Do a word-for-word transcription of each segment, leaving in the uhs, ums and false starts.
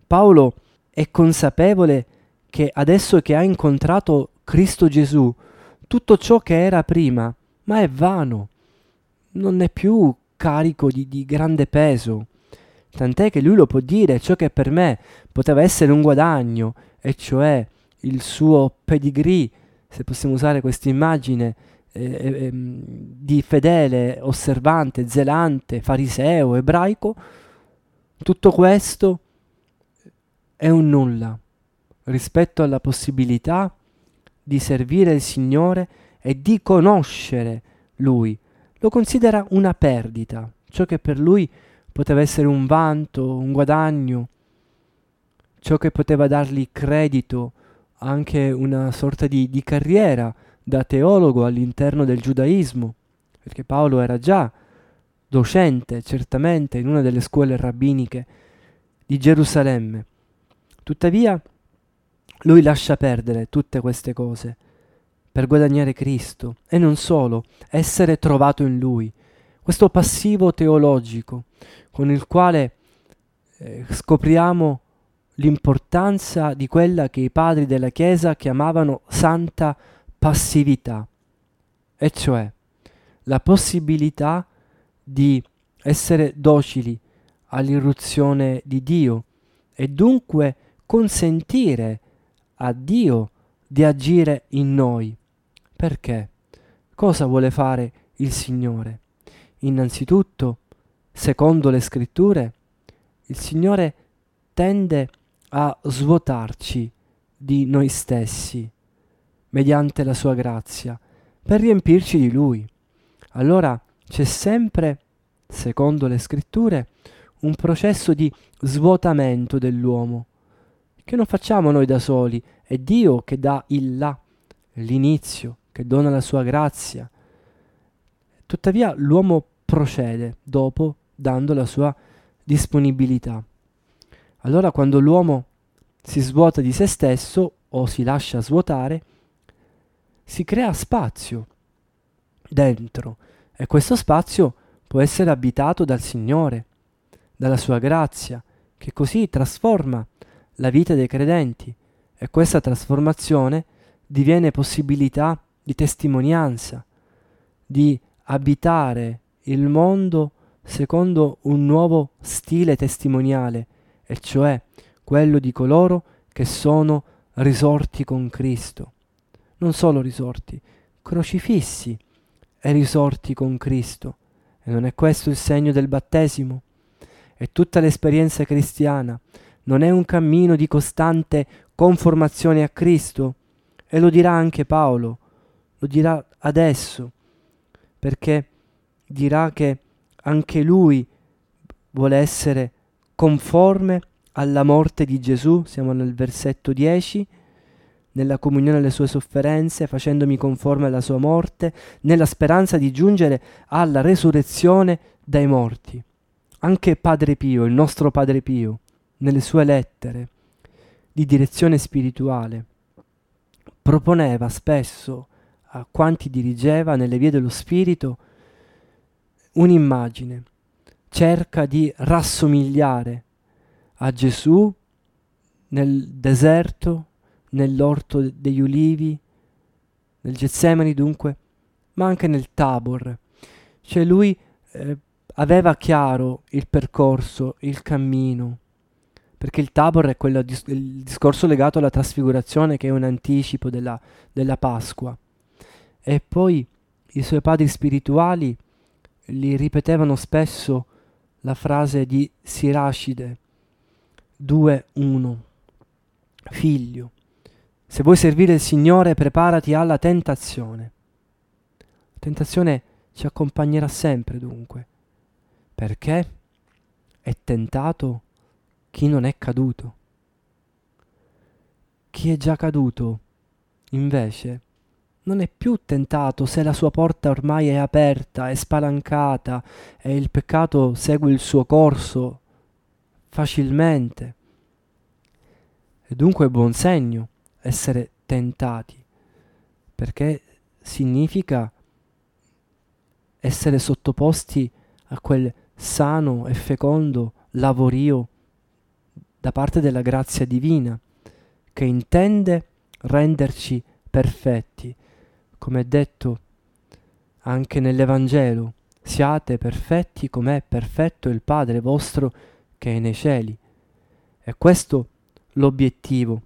Paolo è consapevole che adesso che ha incontrato Cristo Gesù, tutto ciò che era prima, ma è vano, non è più carico di, di grande peso. Tant'è che lui lo può dire, ciò che per me poteva essere un guadagno, e cioè il suo pedigree, se possiamo usare questa immagine, eh, eh, di fedele, osservante, zelante, fariseo, ebraico, tutto questo è un nulla rispetto alla possibilità di servire il Signore e di conoscere Lui. Lo considera una perdita, ciò che per lui poteva essere un vanto, un guadagno, ciò che poteva dargli credito, anche una sorta di, di carriera da teologo all'interno del giudaismo, perché Paolo era già docente, certamente, in una delle scuole rabbiniche di Gerusalemme. Tuttavia, lui lascia perdere tutte queste cose per guadagnare Cristo e non solo, essere trovato in Lui. Questo passivo teologico con il quale eh, scopriamo l'importanza di quella che i padri della Chiesa chiamavano santa passività, e cioè la possibilità di essere docili all'irruzione di Dio e dunque consentire a Dio di agire in noi. Perché? Cosa vuole fare il Signore? Innanzitutto, secondo le Scritture, il Signore tende a svuotarci di noi stessi mediante la sua grazia per riempirci di Lui. Allora c'è sempre, secondo le Scritture, un processo di svuotamento dell'uomo che non facciamo noi da soli, è Dio che dà il là, l'inizio, che dona la sua grazia. Tuttavia l'uomo procede dopo dando la sua disponibilità. Allora quando l'uomo si svuota di se stesso o si lascia svuotare, si crea spazio dentro e questo spazio può essere abitato dal Signore, dalla sua grazia, che così trasforma la vita dei credenti e questa trasformazione diviene possibilità di testimonianza, di abitare il mondo secondo un nuovo stile testimoniale, e cioè quello di coloro che sono risorti con Cristo. Non solo risorti, crocifissi e risorti con Cristo. E non è questo il segno del battesimo? E tutta l'esperienza cristiana non è un cammino di costante conformazione a Cristo? E lo dirà anche Paolo, lo dirà adesso, perché dirà che anche lui vuole essere conforme alla morte di Gesù, siamo nel versetto dieci, nella comunione alle sue sofferenze, facendomi conforme alla sua morte, nella speranza di giungere alla resurrezione dai morti. Anche Padre Pio, il nostro Padre Pio, nelle sue lettere di direzione spirituale, proponeva spesso a quanti dirigeva nelle vie dello Spirito un'immagine, cerca di rassomigliare a Gesù nel deserto, nell'orto degli ulivi, nel Getsemani dunque, ma anche nel Tabor. Cioè lui eh, aveva chiaro il percorso, il cammino, perché il Tabor è quello, il discorso legato alla trasfigurazione, che è un anticipo della, della Pasqua. E poi i suoi padri spirituali gli ripetevano spesso la frase di Siracide due uno: figlio, se vuoi servire il Signore preparati alla tentazione. La tentazione ci accompagnerà sempre dunque, perché è tentato chi non è caduto. Chi è già caduto, invece, non è più tentato se la sua porta ormai è aperta, è spalancata e il peccato segue il suo corso facilmente. E dunque è buon segno essere tentati, perché significa essere sottoposti a quel sano e fecondo lavorio da parte della grazia divina, che intende renderci perfetti, come è detto anche nell'Evangelo: siate perfetti come è perfetto il Padre vostro che è nei cieli. E questo l'obiettivo.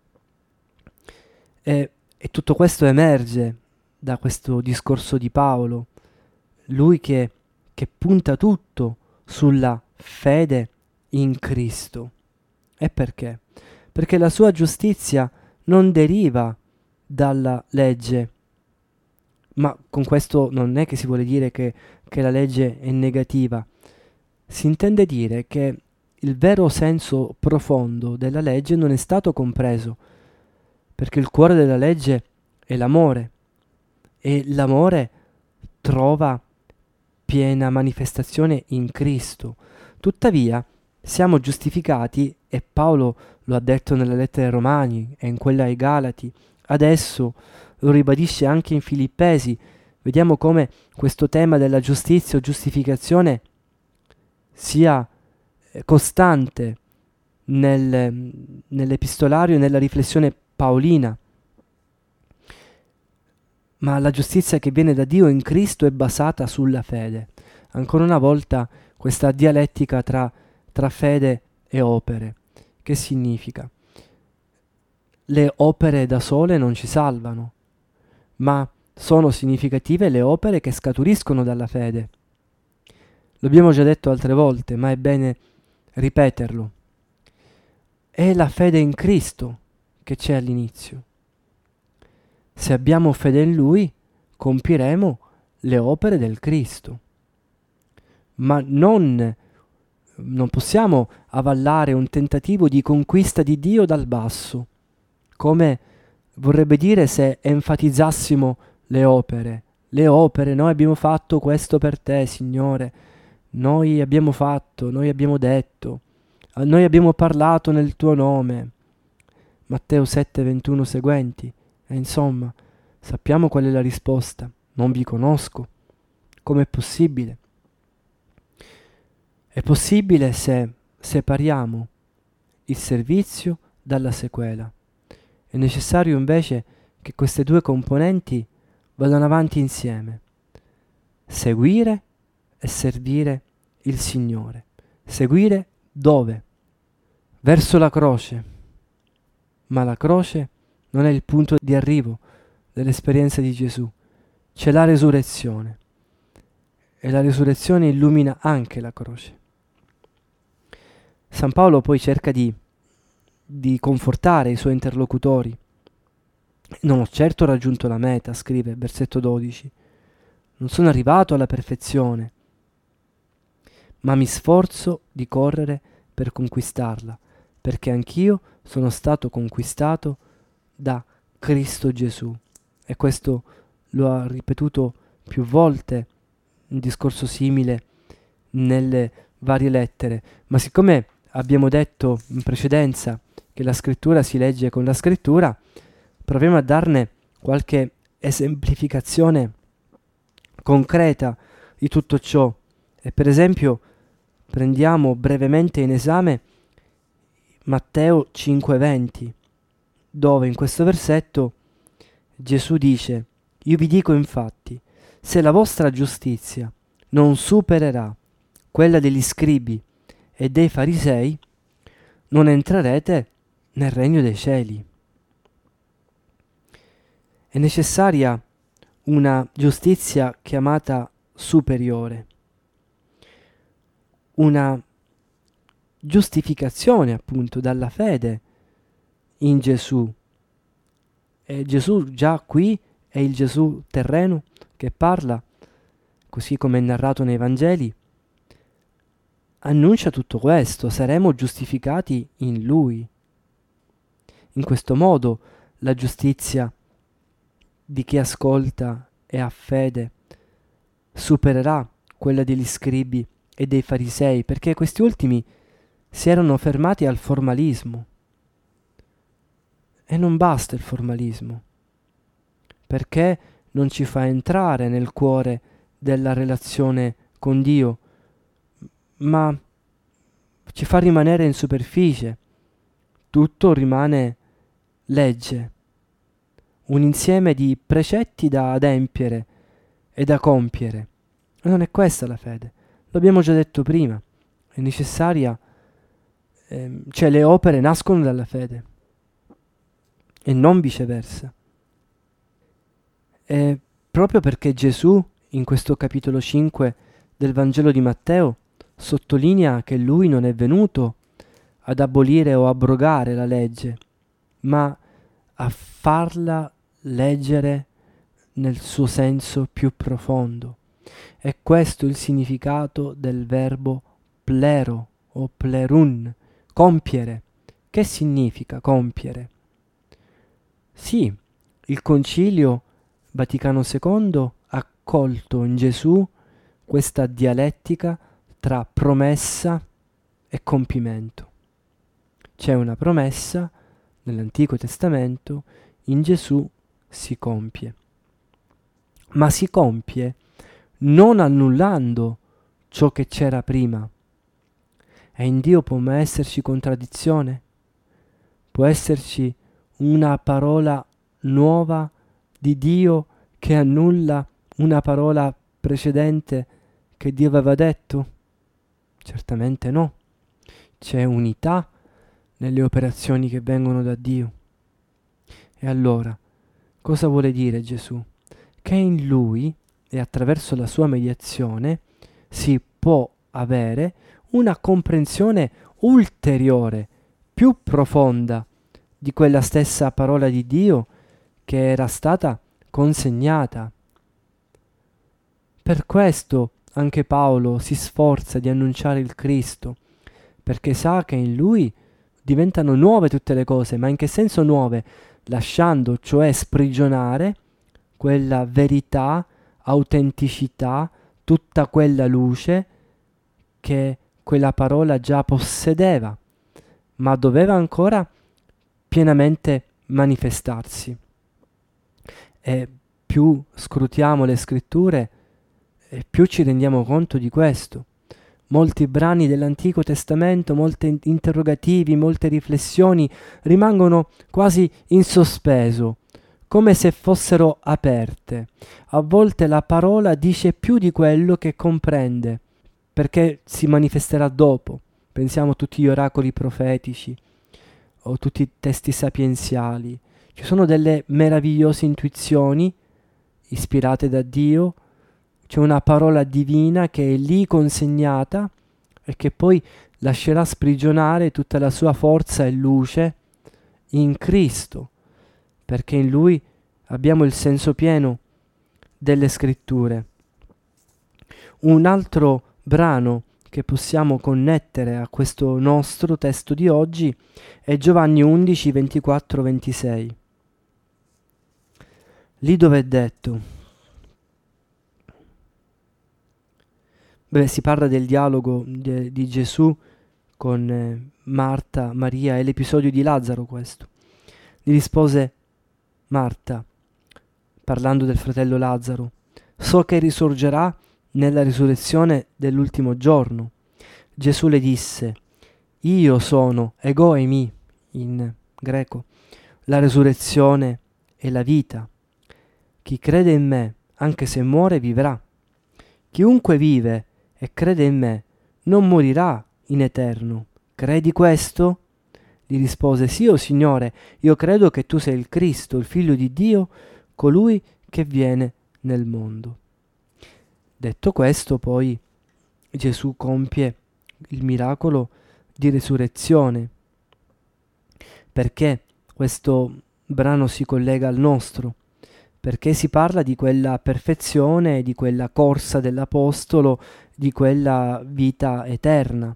E, e tutto questo emerge da questo discorso di Paolo, lui che, che punta tutto sulla fede in Cristo. E perché? Perché la sua giustizia non deriva dalla legge, ma con questo non è che si vuole dire che, che la legge è negativa. Si intende dire che il vero senso profondo della legge non è stato compreso, perché il cuore della legge è l'amore, e l'amore trova piena manifestazione in Cristo. Tuttavia siamo giustificati, e Paolo lo ha detto nella lettera ai Romani e in quella ai Galati, adesso lo ribadisce anche in Filippesi. Vediamo come questo tema della giustizia o giustificazione sia costante nel, nell'epistolario e nella riflessione paolina. Ma la giustizia che viene da Dio in Cristo è basata sulla fede. Ancora una volta questa dialettica tra, tra fede e opere. Che significa? Le opere da sole non ci salvano, ma sono significative le opere che scaturiscono dalla fede. L'abbiamo già detto altre volte, ma è bene ripeterlo. È la fede in Cristo che c'è all'inizio. Se abbiamo fede in Lui, compiremo le opere del Cristo. Ma non, non possiamo avallare un tentativo di conquista di Dio dal basso, come vorrebbe dire se enfatizzassimo le opere. Le opere, noi abbiamo fatto questo per te, Signore. Noi abbiamo fatto, noi abbiamo detto, noi abbiamo parlato nel tuo nome. Matteo sette, ventuno seguenti. E insomma, sappiamo qual è la risposta. Non vi conosco. Com'è possibile? È possibile se separiamo il servizio dalla sequela. È necessario invece che queste due componenti vadano avanti insieme. Seguire e servire il Signore. Seguire dove? Verso la croce. Ma la croce non è il punto di arrivo dell'esperienza di Gesù. C'è la resurrezione. E la resurrezione illumina anche la croce. San Paolo poi cerca di, di confortare i suoi interlocutori. Non ho certo raggiunto la meta, scrive, versetto dodici. Non sono arrivato alla perfezione, ma mi sforzo di correre per conquistarla, perché anch'io sono stato conquistato da Cristo Gesù. E questo lo ha ripetuto più volte, un discorso simile nelle varie lettere. Ma siccome abbiamo detto in precedenza che la scrittura si legge con la scrittura, proviamo a darne qualche esemplificazione concreta di tutto ciò. E per esempio prendiamo brevemente in esame Matteo cinque venti, dove in questo versetto Gesù dice: io vi dico infatti, se la vostra giustizia non supererà quella degli scribi e dei farisei, non entrerete nel regno dei cieli. È necessaria una giustizia chiamata superiore, una giustificazione appunto dalla fede in Gesù. E Gesù già qui è il Gesù terreno che parla, così come è narrato nei Vangeli, annuncia tutto questo: saremo giustificati in Lui. In questo modo la giustizia di chi ascolta e ha fede supererà quella degli scribi e dei farisei, perché questi ultimi si erano fermati al formalismo. E non basta il formalismo, perché non ci fa entrare nel cuore della relazione con Dio, ma ci fa rimanere in superficie, tutto rimane legge, un insieme di precetti da adempiere e da compiere. E non è questa la fede, l'abbiamo già detto prima, è necessaria, ehm, cioè le opere nascono dalla fede e non viceversa. E proprio perché Gesù, in questo capitolo cinque del Vangelo di Matteo, sottolinea che lui non è venuto ad abolire o abrogare la legge, ma a farla leggere nel suo senso più profondo. È questo il significato del verbo plero o plerun, compiere. Che significa compiere? Sì, il Concilio Vaticano secondo ha colto in Gesù questa dialettica tra promessa e compimento. C'è una promessa nell'Antico Testamento, in Gesù si compie. Ma si compie non annullando ciò che c'era prima. E in Dio può mai esserci contraddizione? Può esserci una parola nuova di Dio che annulla una parola precedente che Dio aveva detto? Certamente no. C'è unità nelle operazioni che vengono da Dio. E allora, cosa vuole dire Gesù? Che in Lui e attraverso la sua mediazione si può avere una comprensione ulteriore, più profonda di quella stessa parola di Dio che era stata consegnata. Per questo anche Paolo si sforza di annunciare il Cristo, perché sa che in Lui diventano nuove tutte le cose. Ma in che senso nuove? Lasciando cioè sprigionare quella verità, autenticità, tutta quella luce che quella parola già possedeva, ma doveva ancora pienamente manifestarsi. E più scrutiamo le scritture, e più ci rendiamo conto di questo. Molti brani dell'Antico Testamento, molti interrogativi, molte riflessioni rimangono quasi in sospeso, come se fossero aperte. A volte la parola dice più di quello che comprende, perché si manifesterà dopo. Pensiamo a tutti gli oracoli profetici o tutti i testi sapienziali. Ci sono delle meravigliose intuizioni ispirate da Dio. C'è una parola divina che è lì consegnata e che poi lascerà sprigionare tutta la sua forza e luce in Cristo, perché in Lui abbiamo il senso pieno delle scritture. Un altro brano che possiamo connettere a questo nostro testo di oggi è Giovanni undici, ventiquattro ventisei. Lì dove è detto: Beh, si parla del dialogo de, di Gesù con eh, Marta, Maria, è l'episodio di Lazzaro questo. Gli rispose Marta, parlando del fratello Lazzaro: so che risorgerà nella risurrezione dell'ultimo giorno. Gesù le disse: io sono, ego eimi, in greco, la risurrezione e la vita. Chi crede in me, anche se muore, vivrà. Chiunque vive e crede in me non morirà in eterno. Credi questo? Gli rispose: sì, o Signore, io credo che tu sei il Cristo, il Figlio di Dio, colui che viene nel mondo. Detto questo, poi Gesù compie il miracolo di resurrezione. Perché questo brano si collega al nostro? Perché si parla di quella perfezione, di quella corsa dell'Apostolo, di quella vita eterna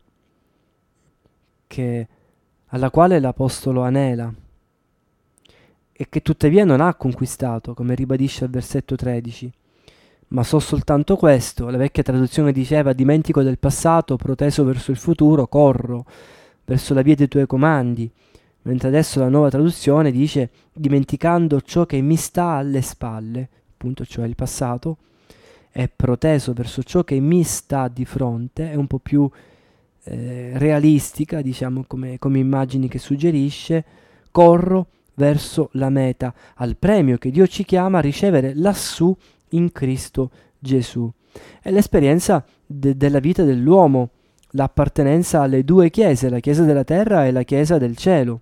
che, alla quale l'Apostolo anela e che tuttavia non ha conquistato, come ribadisce al versetto tredici. Ma so soltanto questo, la vecchia traduzione diceva: dimentico del passato, proteso verso il futuro, corro verso la via dei tuoi comandi. Mentre adesso la nuova traduzione dice: dimenticando ciò che mi sta alle spalle, appunto, cioè il passato, è proteso verso ciò che mi sta di fronte, è un po' più eh, realistica, diciamo come, come immagini che suggerisce, corro verso la meta, al premio che Dio ci chiama a ricevere lassù in Cristo Gesù. È l'esperienza de- della vita dell'uomo, l'appartenenza alle due chiese, la chiesa della terra e la chiesa del cielo.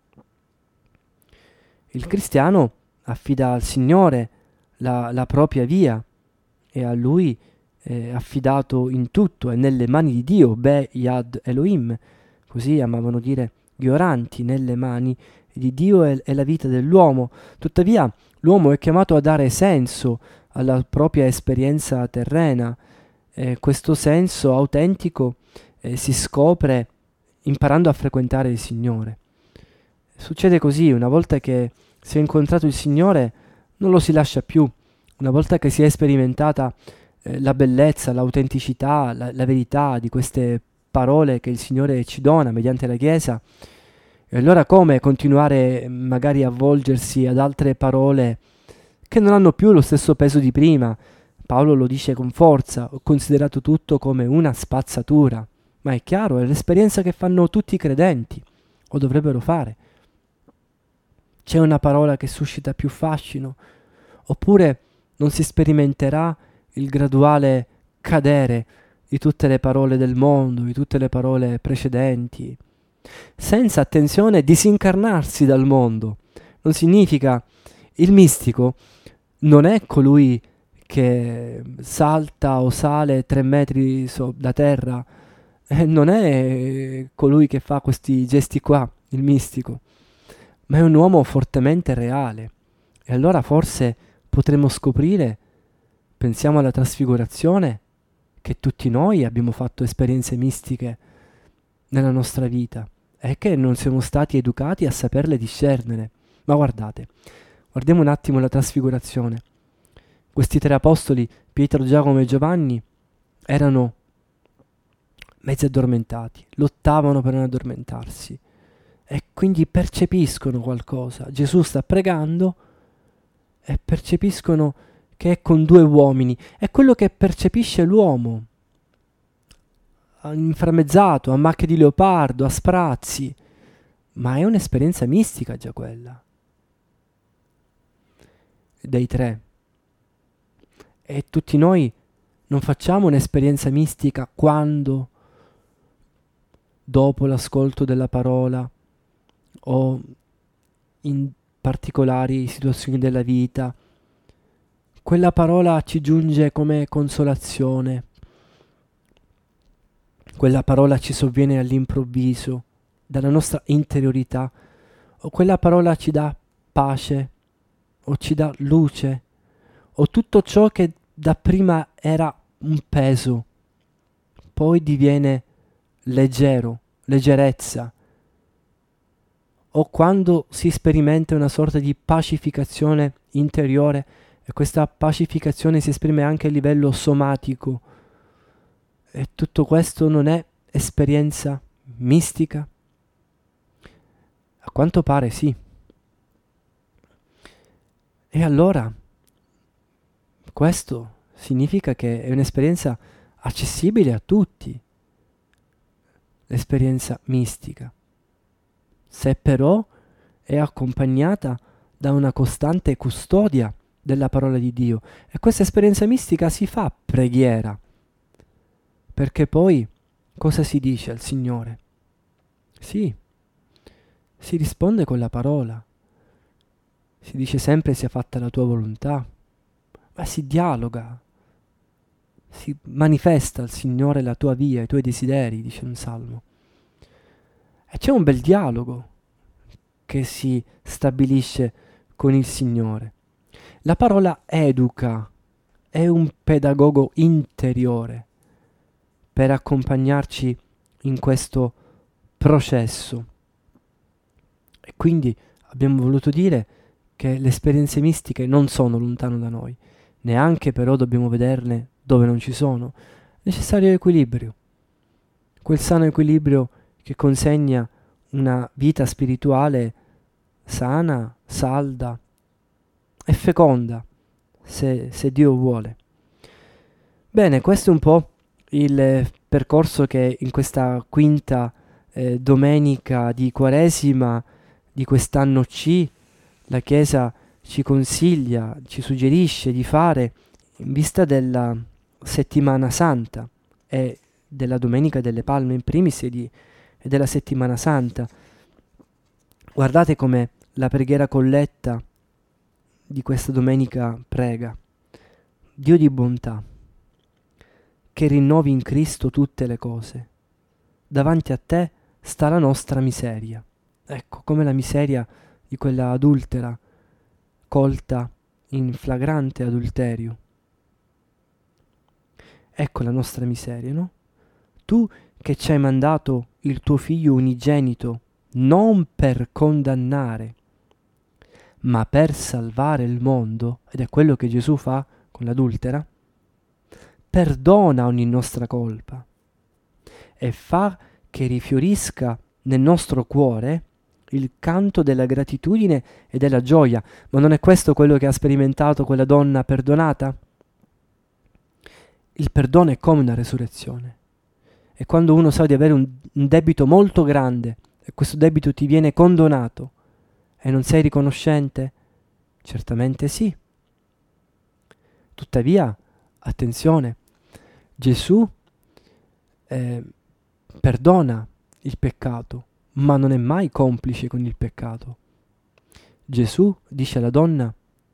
Il cristiano affida al Signore la, la propria via e a Lui è affidato in tutto, è nelle mani di Dio, Be Yad Elohim, così amavano dire gli oranti, nelle mani di Dio è, è la vita dell'uomo. Tuttavia l'uomo è chiamato a dare senso alla propria esperienza terrena. Eh, questo senso autentico eh, si scopre imparando a frequentare il Signore. Succede così, una volta che si è incontrato il Signore non lo si lascia più, una volta che si è sperimentata eh, la bellezza, l'autenticità, la, la verità di queste parole che il Signore ci dona mediante la Chiesa, e allora come continuare magari a volgersi ad altre parole che non hanno più lo stesso peso di prima? Paolo lo dice con forza: ho considerato tutto come una spazzatura. Ma è chiaro, è l'esperienza che fanno tutti i credenti, o dovrebbero fare. C'è una parola che suscita più fascino, oppure non si sperimenterà il graduale cadere di tutte le parole del mondo, di tutte le parole precedenti, senza, attenzione, disincarnarsi dal mondo. Non significa, il mistico non è colui che salta o sale tre metri so, da terra, eh, non è colui che fa questi gesti qua, il mistico, ma è un uomo fortemente reale. E allora forse potremo scoprire, pensiamo alla trasfigurazione, che tutti noi abbiamo fatto esperienze mistiche nella nostra vita e che non siamo stati educati a saperle discernere. Ma guardate, guardiamo un attimo la trasfigurazione. Questi tre apostoli, Pietro, Giacomo e Giovanni, erano mezzi addormentati, lottavano per non addormentarsi e quindi percepiscono qualcosa. Gesù sta pregando e percepiscono che è con due uomini. È quello che percepisce l'uomo, inframmezzato, a macchie di leopardo, a sprazzi, ma è un'esperienza mistica già quella, dei tre. E tutti noi non facciamo un'esperienza mistica quando, dopo l'ascolto della parola o in particolari situazioni della vita, quella parola ci giunge come consolazione, quella parola ci sovviene all'improvviso dalla nostra interiorità, o quella parola ci dà pace o ci dà luce, o tutto ciò che dapprima era un peso poi diviene leggero, leggerezza, o quando si sperimenta una sorta di pacificazione interiore, e questa pacificazione si esprime anche a livello somatico. E tutto questo non è esperienza mistica? A quanto pare sì. E allora questo significa che è un'esperienza accessibile a tutti, l'esperienza mistica, se però è accompagnata da una costante custodia della parola di Dio. E questa esperienza mistica si fa preghiera, perché poi cosa si dice al Signore? Sì, si risponde con la parola, si dice sempre sia fatta la tua volontà, ma si dialoga, si manifesta al Signore la tua via, i tuoi desideri, dice un salmo. E c'è un bel dialogo che si stabilisce con il Signore. La parola educa, è un pedagogo interiore per accompagnarci in questo processo. E quindi abbiamo voluto dire che le esperienze mistiche non sono lontano da noi, neanche però dobbiamo vederle dove non ci sono. È necessario equilibrio, quel sano equilibrio che consegna una vita spirituale sana, salda e feconda, se, se Dio vuole. Bene, questo è un po' il percorso che in questa quinta eh, domenica di Quaresima di quest'anno C la Chiesa ci consiglia, ci suggerisce di fare in vista della settimana santa e della Domenica delle Palme in primis e, di, e della settimana santa. Guardate come la preghiera colletta di questa domenica prega: Dio di bontà, che rinnovi in Cristo tutte le cose, davanti a te sta la nostra miseria. Ecco, come la miseria di quella adultera colta in flagrante adulterio. Ecco la nostra miseria, no? Tu che ci hai mandato il tuo figlio unigenito non per condannare, ma per salvare il mondo, ed è quello che Gesù fa con l'adultera, perdona ogni nostra colpa e fa che rifiorisca nel nostro cuore il canto della gratitudine e della gioia. Ma non è questo quello che ha sperimentato quella donna perdonata? Il perdono è come una resurrezione. E quando uno sa di avere un, un debito molto grande e questo debito ti viene condonato e non sei riconoscente? Certamente sì. Tuttavia, attenzione, Gesù eh, perdona il peccato, ma non è mai complice con il peccato. Gesù dice alla donna: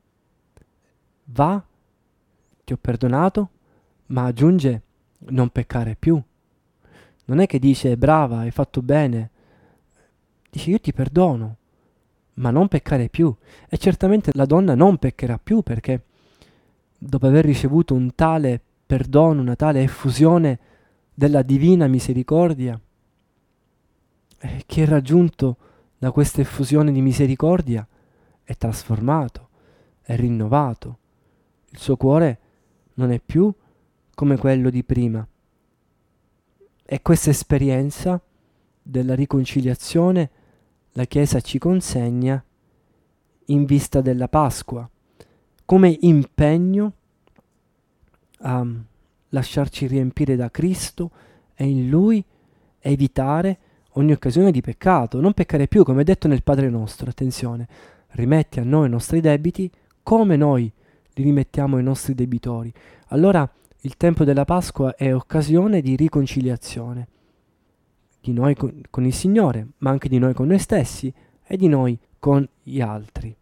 va, ti ho perdonato, ma aggiunge: non peccare più. Non è che dice: brava, hai fatto bene. Dice: io ti perdono, ma non peccare più. E certamente la donna non peccherà più, perché dopo aver ricevuto un tale perdono, una tale effusione della divina misericordia, eh, chi è raggiunto da questa effusione di misericordia è trasformato, è rinnovato. Il suo cuore non è più come quello di prima. E questa esperienza della riconciliazione la Chiesa ci consegna in vista della Pasqua, come impegno a lasciarci riempire da Cristo e in Lui evitare ogni occasione di peccato, non peccare più, come è detto nel Padre nostro. Attenzione, rimetti a noi i nostri debiti come noi li rimettiamo ai nostri debitori. Allora il tempo della Pasqua è occasione di riconciliazione, di noi con, con il Signore, ma anche di noi con noi stessi e di noi con gli altri.